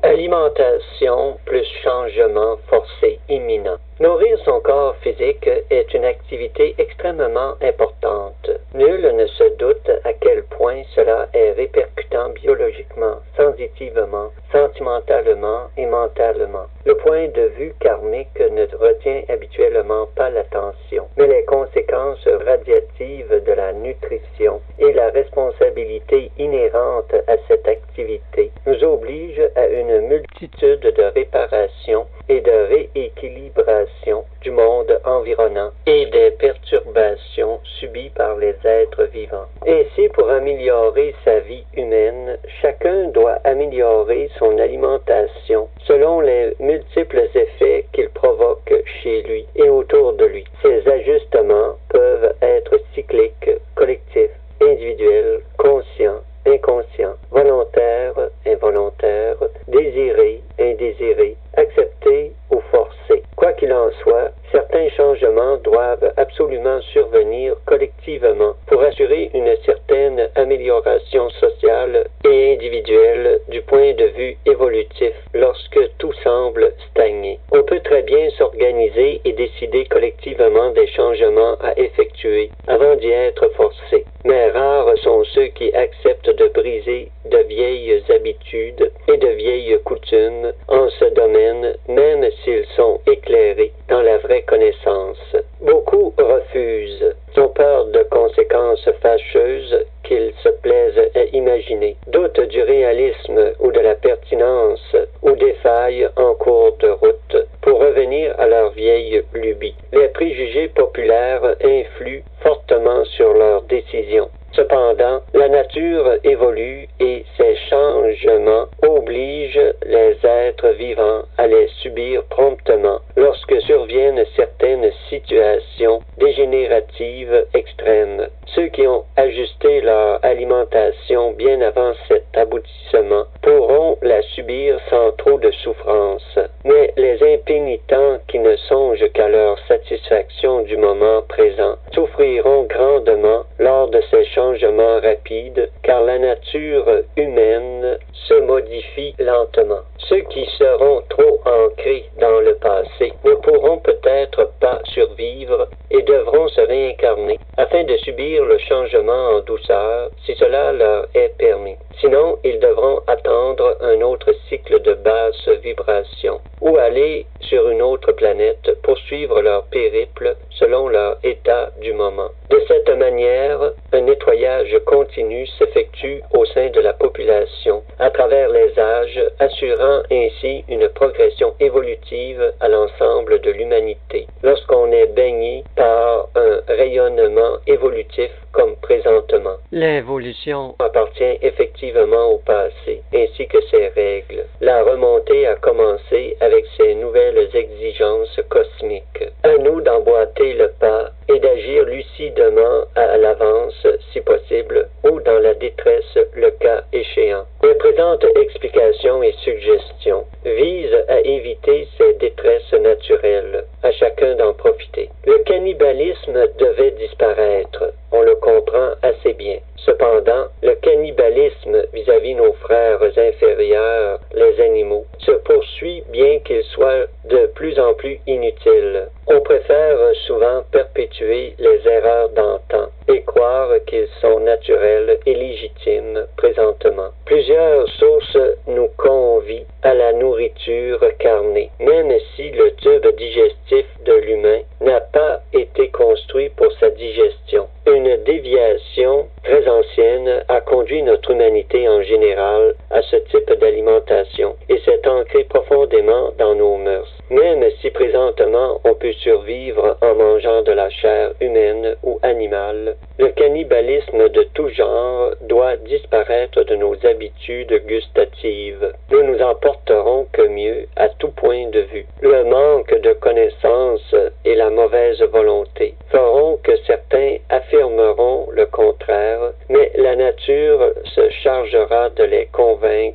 Alimentation plus changement forcé imminent. Nourrir son corps physique est une activité extrêmement importante. Nul ne se doute à quel point cela est répercutant biologiquement, sensitivement, sentimentalement et mentalement. Le point de vue karmique ne retient habituellement pas l'attention, mais les conséquences radiatives de la nutrition et la responsabilité inhérente à cette activité nous obligent à une multitude de réparations et de rééquilibration du monde environnant et des perturbations subies par les êtres vivants. Ainsi, pour améliorer sa vie humaine, chacun doit améliorer son alimentation selon les multiples effets qu'il provoque chez lui et autour de lui. Ces ajustements peuvent être cycliques, collectifs, individuels, conscients, inconscients, volontaires, involontaires, désirés, indésirés, acceptés ou forcés. Quoi qu'il en soit, certains changements doivent absolument survenir collectivement pour assurer une certaine amélioration sociale et individuelle du point de vue évolutif lorsque tout semble stagner. On peut très bien s'organiser et décider collectivement des changements à effectuer avant d'y être forcé. Mais rares sont ceux qui acceptent de briser de vieilles habitudes et de vieilles coutumes en ce domaine, même s'ils sont éclairés dans la vraie connaissance. Beaucoup refusent, ont peur de conséquences fâcheuses qu'ils se plaisent à imaginer, doutent du réalisme ou de la pertinence ou défaillent en cours de route pour revenir à leur vieille lubie. Les préjugés populaires influent fortement sur leurs décisions. Cependant, la nature évolue et ces changements obligent les êtres vivants à les subir promptement lorsque surviennent certaines situations dégénératives extrêmes. Ceux qui ont ajusté leur alimentation bien avant cet aboutissement pourront la subir sans trop de souffrance. Mais les impénitents qui ne songent qu'à leur satisfaction du moment présent souffriront grandement lors de ces changements rapides, car la nature humaine se modifie lentement. Ceux qui seront trop ancrés dans le passé ne pourront peut-être pas survivre et devront se réincarner afin de subir le changement en douceur si cela leur est permis. Sinon, ils devront attendre un autre cycle de basse vibration ou aller sur une autre planète pour suivre leur périple selon leur état du moment. De cette manière, un nettoyage continu s'effectue au sein de la population à travers les âges, assurant ainsi une progression évolutive à l'ensemble de l'humanité. Lorsqu'on est baigné par un rayonnement évolutif comme présentement, l'évolution appartient effectivement au passé, ainsi que ses règles. La remontée a commencé avec ses nouvelles exigences cosmiques. À nous d'emboîter le pas et d'agir lucidement à l'avance, si possible, ou dans la détresse, le cas échéant. Les présentes explications et suggestions visent à éviter ces détresses naturelles, à chacun d'en profiter. Le cannibalisme devait disparaître, on le comprend assez bien. Cependant, le cannibalisme vis-à-vis nos frères inférieurs, les animaux, se poursuit bien qu'il soit de plus en plus inutile. On préfère souvent perpétuer les erreurs d'antan et croire qu'ils sont naturels et légitimes présentement. Plusieurs sources nous convient à la nourriture carnée, même si le tube digestif de l'humain n'a pas été construit pour sa digestion. Une déviation très ancienne a conduit notre humanité en général à ce type d'alimentation et s'est ancré profondément dans nos mœurs. Même si présentement on peut survivre en mangeant de la chair humaine ou animale, le cannibalisme de tout genre doit disparaître de nos habitudes gustatives. Nous nous en porterons que mieux à tout point de vue. Le manque de connaissances et la mauvaise volonté feront que certains affirmeront le contraire, mais la nature se chargera de les convaincre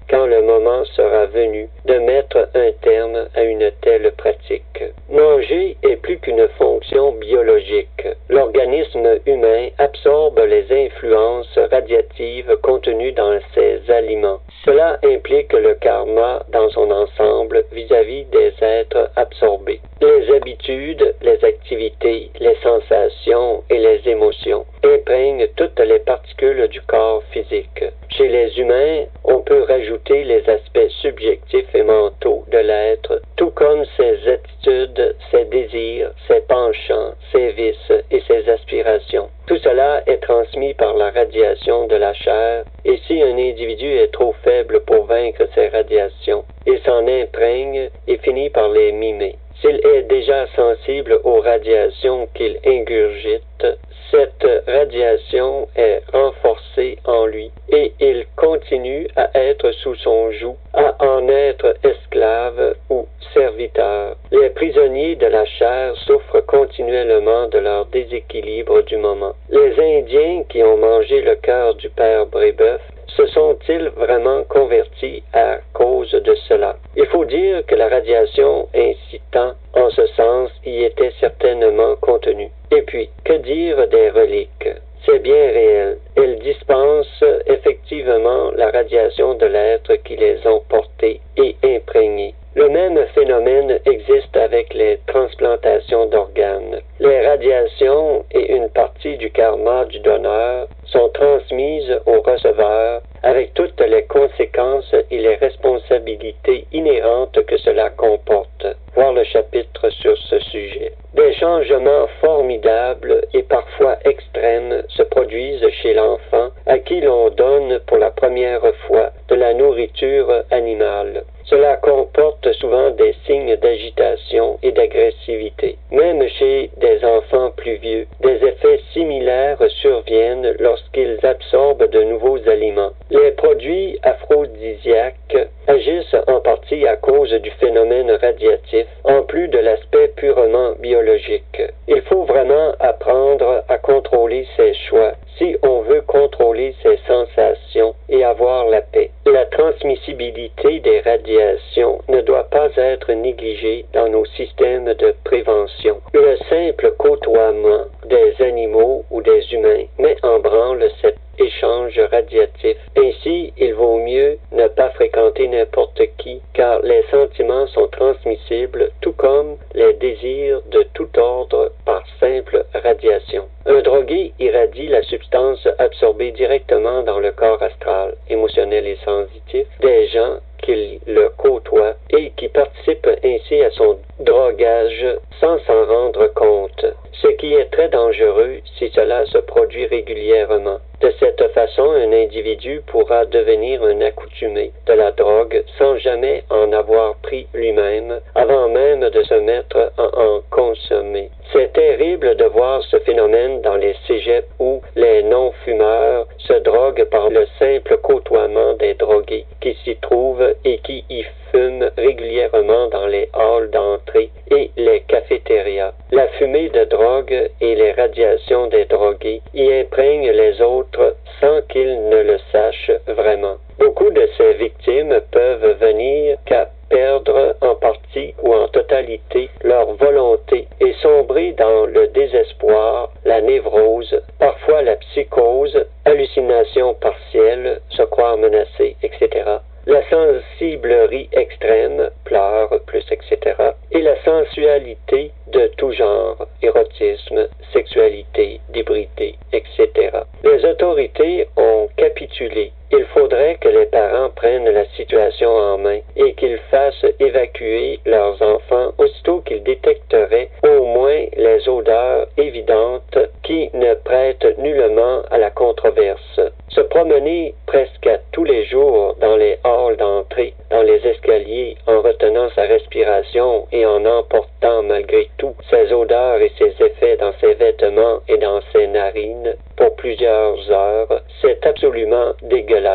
quand le moment sera venu de mettre un terme à une telle pratique. Manger est plus qu'une fonction biologique. L'organisme humain absorbe les influences radiatives contenues dans ses aliments. Cela implique le karma dans son ensemble vis-à-vis des êtres absorbés. Les habitudes, les activités, les sensations et les émotions imprègnent toutes les particules du corps physique. Chez les humains, on peut rajouter les aspects subjectifs et mentaux de l'être, tout comme ses attitudes, ses désirs, ses penchants, ses vices et ses aspirations. Tout cela est transmis par la radiation de la chair, et si un individu est trop faible pour vaincre ces radiations, il s'en imprègne et finit par les mimer. S'il est déjà sensible aux radiations qu'il ingurgite, cette radiation est renforcée en lui et il continue à être sous son joug, à en être esclave ou serviteur. Les prisonniers de la chair souffrent continuellement de leur déséquilibre du moment. Les Indiens qui ont mangé le cœur du père Brébeuf se sont-ils vraiment convertis à cause de cela? Il faut dire que la radiation incitant en ce sens y était certainement contenue. Et puis, que dire des reliques? C'est bien réel. Elles dispensent effectivement la radiation de l'être qui les ont portés et imprégnés. Le même phénomène existe avec les transplantations d'organes. Les radiations et une partie du karma du donneur sont transmises au receveur avec toutes les conséquences et les responsabilités inhérentes que cela comporte. Voir le chapitre sur ce sujet. Des changements formidables et parfois extrêmes se produisent chez l'enfant à qui l'on donne pour la première fois de la nourriture animale. Cela comporte souvent des signes d'agitation et d'agressivité. Même chez des enfants plus vieux, des effets similaires surviennent lorsqu'ils absorbent de nouveaux aliments. Les produits aphrodisiaques agissent en partie à cause du phénomène radiatif, en plus de l'aspect purement biologique. Il faut vraiment apprendre à contrôler ses choix si on veut contrôler ses sensations et avoir la paix. La transmissibilité des radiations ne doit pas être négligée dans nos systèmes de prévention. Le simple côtoiement des animaux ou des humains met en branle cet échange radiatif. Ainsi, il vaut mieux ne pas fréquenter n'importe qui, car les sentiments sont transmissibles, tout comme les désirs de tout ordre par simple radiation. Un drogué irradie la substance absorbée directement dans le corps astral, émotionnel et sensitif des gens qui le côtoient et qui participent ainsi à son drogage sans s'en rendre compte, ce qui est très dangereux si cela se produit régulièrement. De cette façon, un individu pourra devenir un accoutumé de la drogue sans jamais en avoir pris lui-même, avant même de se mettre à en consommer. C'est terrible de voir ce phénomène dans les cégeps où les non-fumeurs se droguent par le simple côtoiement des drogués qui s'y trouvent et qui y fument régulièrement dans les halls d'entrée et les cafétérias. La fumée de drogue et les radiations des drogués y imprègnent les autres sans qu'ils ne le sachent vraiment. Beaucoup de ces victimes peuvent venir qu'à perdre en partie ou en totalité leur volonté et sombrer dans le désespoir, la névrose, parfois la psychose, hallucination partielle, se croire menacé, etc. La sensiblerie extrême, pleurs, plus, etc. Et la sensualité de tout genre, érotisme, sexualité, débridé, etc. Les autorités ont capitulé. Il faudrait que les parents prennent la situation en main et qu'ils fassent évacuer leurs enfants aussitôt qu'ils détecteraient au moins les odeurs évidentes qui ne prêtent nullement à la controverse. Se promener presque à tous les jours dans les halls d'entrée, dans les escaliers, en retenant sa respiration et en emportant malgré tout ses odeurs et ses effets dans ses vêtements et dans ses narines pour plusieurs heures, c'est absolument dégueulasse.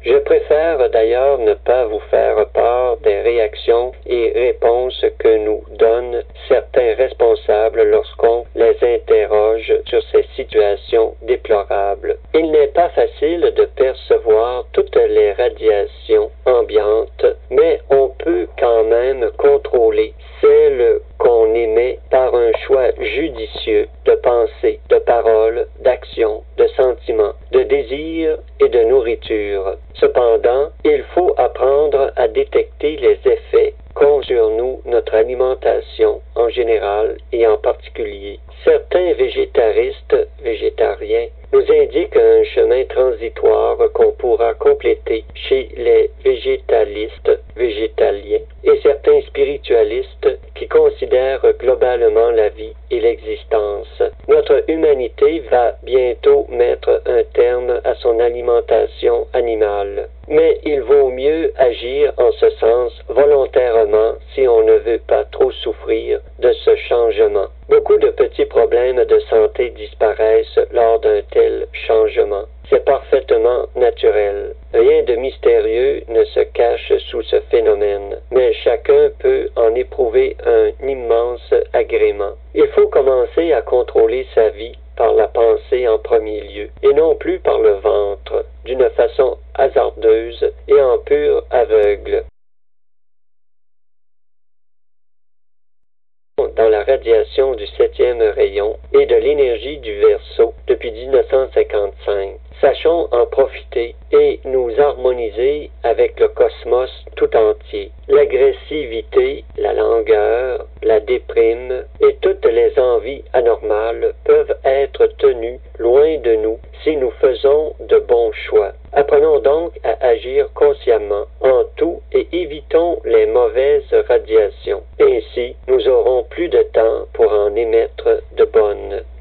Je préfère d'ailleurs ne pas vous faire part des réactions et réponses que nous donnent certains responsables lorsqu'on les interroge sur ces situations déplorables. Il n'est pas facile de percevoir toutes les radiations ambiantes, mais on peut quand même contrôler celles qu'on émet par un choix judicieux de pensée, de parole, d'action, de sentiments, de désir et de nourriture. Cependant, il faut apprendre à détecter les effets qu'ont sur nous notre alimentation en général et en particulier. Certains végétariens, nous indiquent un chemin transitoire qu'on pourra compléter chez les végétaliens, et certains spiritualistes qui considèrent globalement la vie et l'existence. Notre humanité va bientôt mettre un terme à son alimentation animale. Mais il vaut mieux agir en ce sens volontairement si on ne veut pas trop souffrir de ce changement. Beaucoup de petits problèmes de santé disparaissent lors d'un tel changement. C'est parfaitement naturel. Rien de mystérieux ne se cache sous ce phénomène, mais chacun peut en éprouver un immense agrément. Il faut commencer à contrôler sa vie par la pensée en premier lieu, et non plus par le ventre, d'une façon hasardeuse et en pur aveugle. Dans la radiation du 7e rayon et de l'énergie du Verseau depuis 1955. Sachons en profiter et nous harmoniser avec le cosmos tout entier. L'agressivité, la langueur, la déprime et toutes les envies anormales peuvent être tenues loin de nous si nous faisons de bons choix. Apprenons donc à agir consciemment en tout et évitons les mauvaises radiations. Ainsi, nous aurons plus de temps pour en émettre de bonnes.